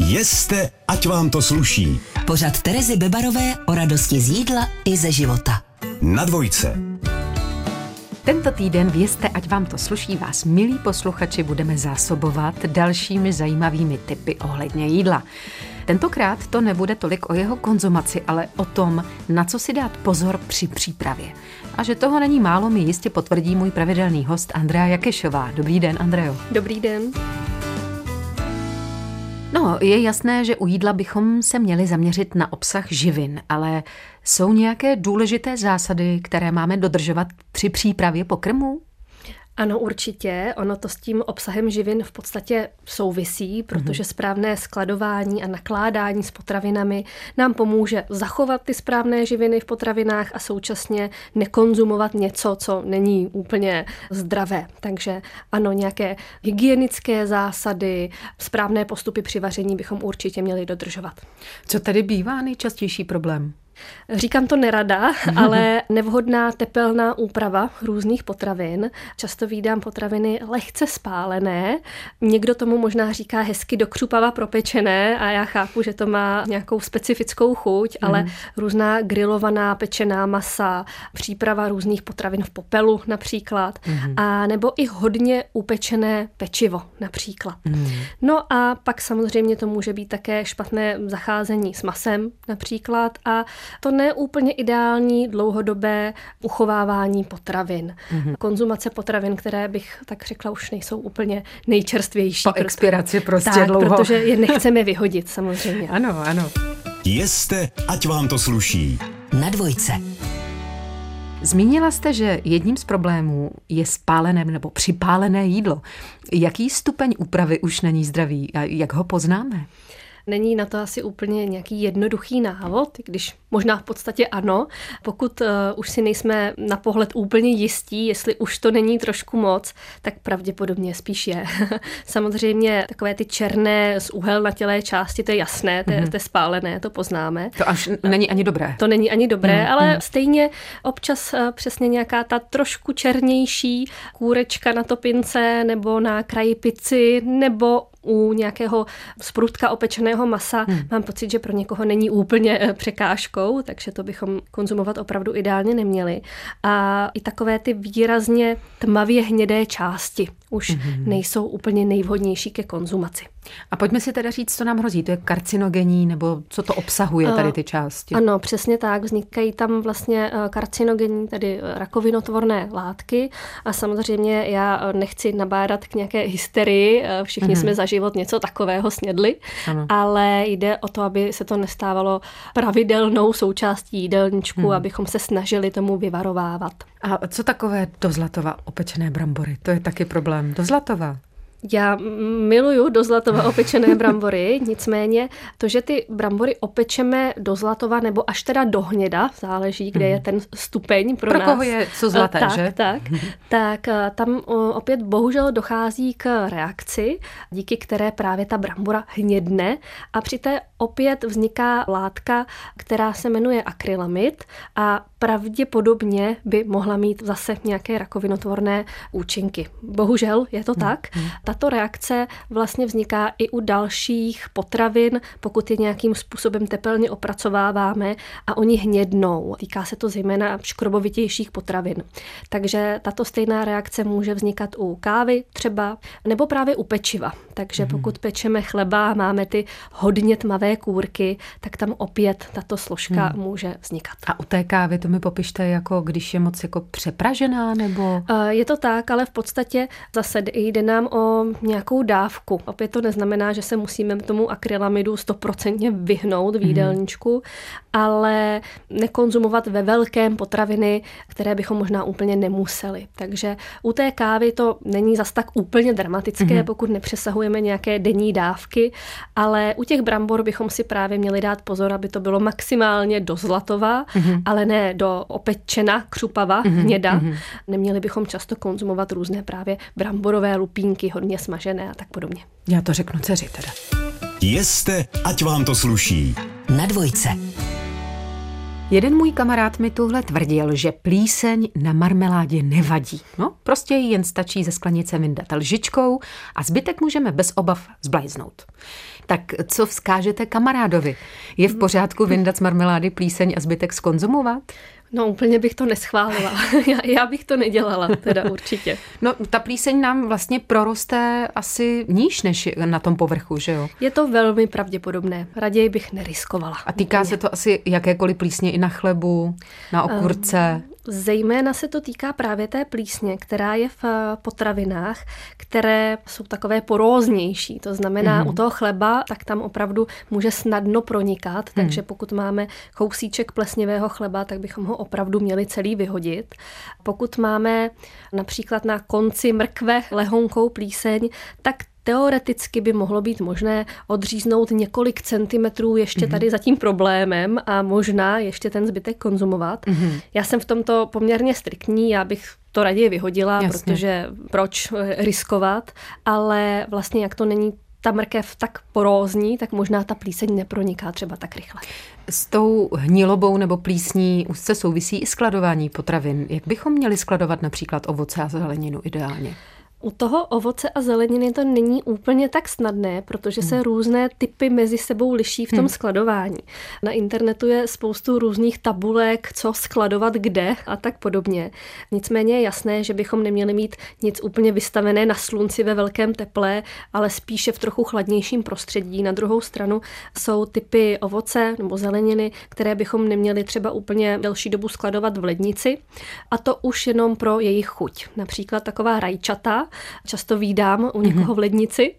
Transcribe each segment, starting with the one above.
Jeste, ať vám to sluší. Pořad Terezy Bebarové o radosti z jídla i ze života. Na Dvojce. Tento týden v Jeste, ať vám to sluší, vás, milí posluchači, budeme zásobovat dalšími zajímavými tipy ohledně jídla. Tentokrát to nebude tolik o jeho konzumaci, ale o tom, na co si dát pozor při přípravě. A že toho není málo, mi jistě potvrdí můj pravidelný host Andrea Jakešová. Dobrý den, Andreo. Dobrý den. No, je jasné, že u jídla bychom se měli zaměřit na obsah živin, ale jsou nějaké důležité zásady, které máme dodržovat při přípravě pokrmů? Ano, určitě. Ono to s tím obsahem živin v podstatě souvisí, protože správné skladování a nakládání s potravinami nám pomůže zachovat ty správné živiny v potravinách a současně nekonzumovat něco, co není úplně zdravé. Takže ano, nějaké hygienické zásady, správné postupy při vaření bychom určitě měli dodržovat. Co tedy bývá nejčastější problém? Říkám to nerada, ale nevhodná tepelná úprava různých potravin. Často vídám potraviny lehce spálené. Někdo tomu možná říká hezky do křupava propečené a já chápu, že to má nějakou specifickou chuť, ale různá grilovaná pečená masa, příprava různých potravin v popelu například, a nebo i hodně upečené pečivo například. No a pak samozřejmě to může být také špatné zacházení s masem například a to neúplně ideální dlouhodobé uchovávání potravin. Konzumace potravin, které bych tak řekla, už nejsou úplně nejčerstvější. Po expiraci prostě tak, dlouho. Protože je nechceme vyhodit samozřejmě. Ano, ano. Jeste, ať vám to sluší. Na Dvojce. Zmínila jste, že jedním z problémů je spálené nebo připálené jídlo. Jaký stupeň úpravy už není zdravý a jak ho poznáme? Není na to asi úplně nějaký jednoduchý návod, když možná v podstatě ano. Pokud už si nejsme na pohled úplně jistí, jestli už to není trošku moc, tak pravděpodobně spíš je. Samozřejmě takové ty černé z uhelnatělé části, to je jasné, to je spálené, to poznáme. To až není ani dobré. To není ani dobré, ale stejně občas přesně nějaká ta trošku černější kůrečka na topince nebo na kraji pici nebo u nějakého sprutka opečeného masa mám pocit, že pro někoho není úplně překážkou, takže to bychom konzumovat opravdu ideálně neměli. A i takové ty výrazně tmavě hnědé části už nejsou úplně nejvhodnější ke konzumaci. A pojďme si teda říct, co nám hrozí. To je karcinogenní, nebo co to obsahuje tady ty části? Ano, přesně tak. Vznikají tam vlastně karcinogenní, tedy rakovinotvorné látky a samozřejmě já nechci nabádat k nějaké hysterii. Všichni jsme za život něco takového snědli, ale jde o to, aby se to nestávalo pravidelnou součástí jídelníčku, abychom se snažili tomu vyvarovávat. A co takové do zlatova opečené brambory? To je taky problém. Do zlatova? Já miluju do zlatova opečené brambory, nicméně to, že ty brambory opečeme do zlatova nebo až teda do hněda, záleží, kde je ten stupeň pro nás. Pro koho je co zlaté, že? Tak tam opět bohužel dochází k reakci, díky které právě ta brambora hnědne a při té opět vzniká látka, která se jmenuje akrylamid a pravděpodobně by mohla mít zase nějaké rakovinotvorné účinky. Bohužel je to tak. Tato reakce vlastně vzniká i u dalších potravin, pokud je nějakým způsobem tepelně opracováváme a oni hnědnou. Týká se to zejména škrobovitějších potravin. Takže tato stejná reakce může vznikat u kávy třeba, nebo právě u pečiva. Takže pokud pečeme chleba, máme ty hodně tmavé kůrky, tak tam opět tato složka může vznikat. A u té kávy to mi popište, jako když je moc jako přepražená, nebo? Je to tak, ale v podstatě zase jde nám o nějakou dávku. Opět to neznamená, že se musíme tomu akrylamidu 100% vyhnout v jídelníčku, ale nekonzumovat ve velkém potraviny, které bychom možná úplně nemuseli. Takže u té kávy to není zas tak úplně dramatické, pokud nepřesahujeme nějaké denní dávky, ale u těch brambor bychom si právě měli dát pozor, aby to bylo maximálně do zlatova, ale ne do opečena, křupava, hněda. Neměli bychom často konzumovat různé právě bramborové lupínky, hodně smažené a tak podobně. Já to řeknu dceři teda. Jeste, ať vám to sluší. Na Dvojce. Jeden můj kamarád mi tuhle tvrdil, že plíseň na marmeládě nevadí. No, prostě jí jen stačí ze sklenice vyndat lžičkou a zbytek můžeme bez obav zblajznout. Tak co vzkážete kamarádovi? Je v pořádku vyndat z marmelády plíseň a zbytek zkonzumovat? No úplně bych to neschválila. Já bych to nedělala, teda určitě. No ta plíseň nám vlastně proroste asi níž než na tom povrchu, že jo? Je to velmi pravděpodobné. Raději bych neriskovala. A týká se to asi jakékoliv plísně i na chlebu, na okurce? Zejména se to týká právě té plísně, která je v potravinách, které jsou takové poróznější. To znamená, u toho chleba, tak tam opravdu může snadno pronikat, takže pokud máme kousíček plesnivého chleba, tak bychom ho opravdu měli celý vyhodit. Pokud máme například na konci mrkve lehonkou plíseň, tak teoreticky by mohlo být možné odříznout několik centimetrů ještě tady za tím problémem a možná ještě ten zbytek konzumovat. Já jsem v tomto poměrně striktní, já bych to raději vyhodila, protože proč riskovat, ale vlastně jak to není ta mrkev tak porózní, tak možná ta plíseň neproniká třeba tak rychle. S tou hnilobou nebo plísní úzce souvisí i skladování potravin. Jak bychom měli skladovat například ovoce a zeleninu ideálně? U toho ovoce a zeleniny to není úplně tak snadné, protože se různé typy mezi sebou liší v tom skladování. Na internetu je spoustu různých tabulek, co skladovat kde a tak podobně. Nicméně je jasné, že bychom neměli mít nic úplně vystavené na slunci ve velkém teple, ale spíše v trochu chladnějším prostředí. Na druhou stranu jsou typy ovoce nebo zeleniny, které bychom neměli třeba úplně delší dobu skladovat v lednici, a to už jenom pro jejich chuť. Například taková rajčata často vídám u někoho v lednici,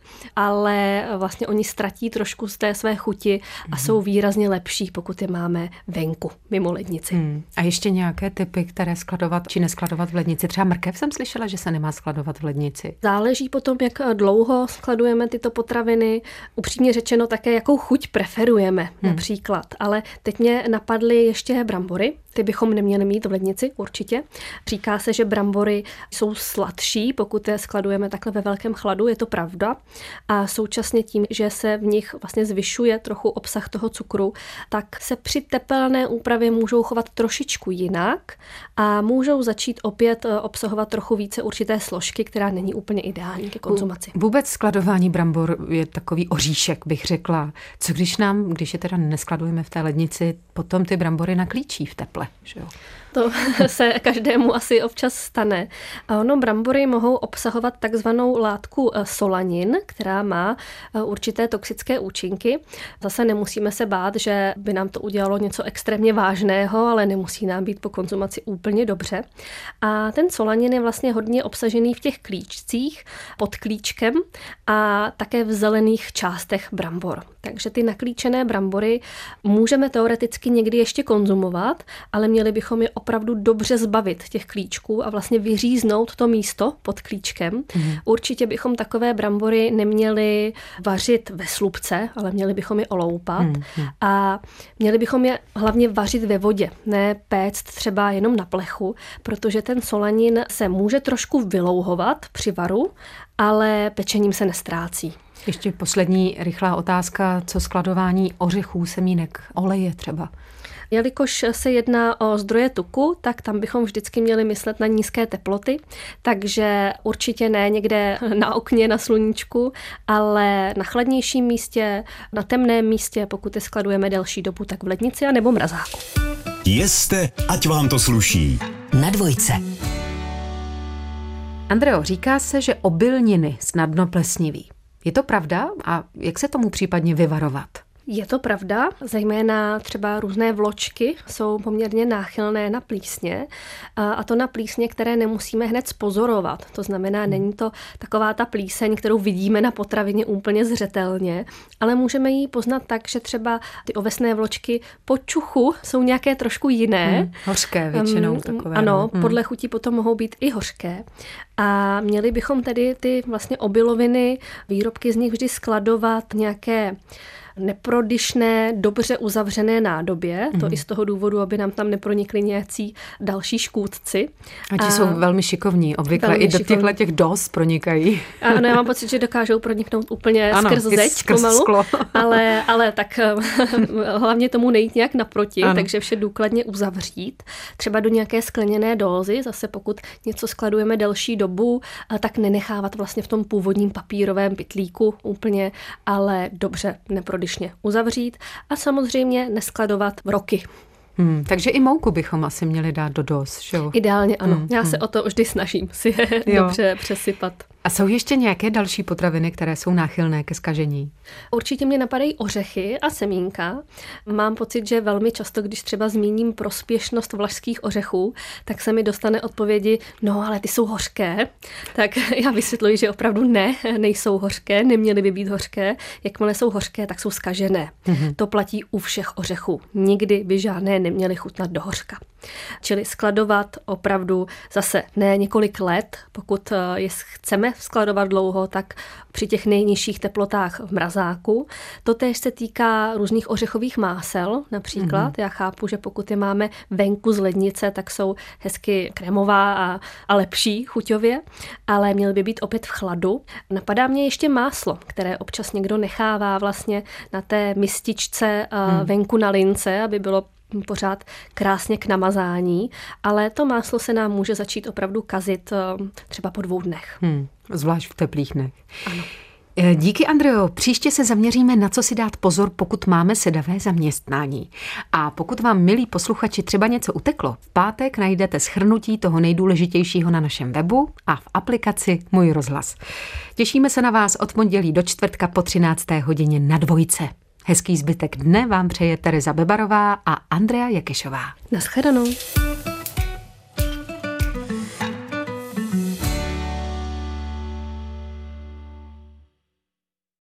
ale vlastně oni ztratí trošku z té své chuti a jsou výrazně lepší, pokud je máme venku, mimo lednici. A ještě nějaké typy, které skladovat či neskladovat v lednici? Třeba mrkev jsem slyšela, že se nemá skladovat v lednici. Záleží potom, jak dlouho skladujeme tyto potraviny. Upřímně řečeno také, jakou chuť preferujeme například. Ale teď mě napadly ještě brambory. Ty bychom neměli mít v lednici určitě. Říká se, že brambory jsou sladší, pokud je skladujeme takhle ve velkém chladu, je to pravda. A současně tím, že se v nich vlastně zvyšuje trochu obsah toho cukru, tak se při tepelné úpravě můžou chovat trošičku jinak a můžou začít opět obsahovat trochu více určité složky, která není úplně ideální ke konzumaci. Vůbec skladování brambor je takový oříšek, bych řekla. Co když je teda neskladujeme v té lednici, potom ty brambory naklíčí v teple, že jo? To se každému asi občas stane. A brambory mohou obsahovat takzvanou látku solanin, která má určité toxické účinky. Zase nemusíme se bát, že by nám to udělalo něco extrémně vážného, ale nemusí nám být po konzumaci úplně dobře. A ten solanin je vlastně hodně obsažený v těch klíčcích, pod klíčkem a také v zelených částech brambor. Takže ty naklíčené brambory můžeme teoreticky někdy ještě konzumovat, ale měli bychom je opravdu dobře zbavit těch klíčků a vlastně vyříznout to místo pod klíčkem. Určitě bychom takové brambory neměli vařit ve slupce, ale měli bychom je oloupat a měli bychom je hlavně vařit ve vodě, ne péct třeba jenom na plechu, protože ten solanin se může trošku vylouhovat při varu, ale pečením se nestrácí. Ještě poslední rychlá otázka, co skladování ořechů, semínek, oleje třeba? Jelikož se jedná o zdroje tuku, tak tam bychom vždycky měli myslet na nízké teploty, takže určitě ne někde na okně, na sluníčku, ale na chladnějším místě, na temném místě, pokud je skladujeme delší dobu, tak v lednici a nebo mrazáku. Jeste, ať vám to sluší. Na dvojce. Andreo, říká se, že obilniny snadno plesniví. Je to pravda? A jak se tomu případně vyvarovat? Je to pravda, zejména třeba různé vločky jsou poměrně náchylné na plísně a to na plísně, které nemusíme hned zpozorovat. To znamená, není to taková ta plíseň, kterou vidíme na potravině úplně zřetelně, ale můžeme ji poznat tak, že třeba ty ovesné vločky po čuchu jsou nějaké trošku jiné. Hořké většinou takové. Ano, podle chuti potom mohou být i hořké. A měli bychom tedy ty vlastně obiloviny, výrobky z nich vždy skladovat nějaké neprodyšné, dobře uzavřené nádobě, to i z toho důvodu, aby nám tam nepronikli nějací další škůdci. A ti jsou velmi šikovní, obvykle i do těch dos pronikají. Ano, já mám pocit, že dokážou proniknout úplně skrz zeď pomalu, sklo. ale tak hlavně tomu nejít nějak naproti, takže vše důkladně uzavřít. Třeba do nějaké skleněné dózy, zase pokud něco skladujeme delší dobu, tak nenechávat vlastně v tom původním papírovém pytlíku úplně, ale dobře neprodyšně uzavřít a samozřejmě neskladovat v roky. Takže i mouku bychom asi měli dát do dóz, že jo? Ideálně ano. Já se o to vždy snažím si je dobře přesypat. A jsou ještě nějaké další potraviny, které jsou náchylné ke zkažení? Určitě mě napadají ořechy a semínka. Mám pocit, že velmi často, když třeba zmíním prospěšnost vlašských ořechů, tak se mi dostane odpovědi, no ale ty jsou hořké. Tak já vysvětluji, že opravdu nejsou hořké, neměly by být hořké. Jakmile jsou hořké, tak jsou zkažené. To platí u všech ořechů. Nikdy by žádné neměly chutnat do hořka. Čili skladovat opravdu zase ne několik let, pokud je chceme skladovat dlouho, tak při těch nejnižších teplotách v mrazáku. Totéž se týká různých ořechových másel například. Já chápu, že pokud je máme venku z lednice, tak jsou hezky kremová a lepší chuťově, ale měly by být opět v chladu. Napadá mě ještě máslo, které občas někdo nechává vlastně na té mističce venku na lince, aby bylo pořád krásně k namazání, ale to máslo se nám může začít opravdu kazit třeba po 2 dnech. Zvlášť v teplých dnech. Ano. Díky, Andreo. Příště se zaměříme, na co si dát pozor, pokud máme sedavé zaměstnání. A pokud vám, milí posluchači, třeba něco uteklo, v pátek najdete shrnutí toho nejdůležitějšího na našem webu a v aplikaci Můj rozhlas. Těšíme se na vás od pondělí do čtvrtka po 13. hodině na Dvojce. Hezký zbytek dne vám přeje Tereza Bebarová a Andrea Jakešová. Naschledanou.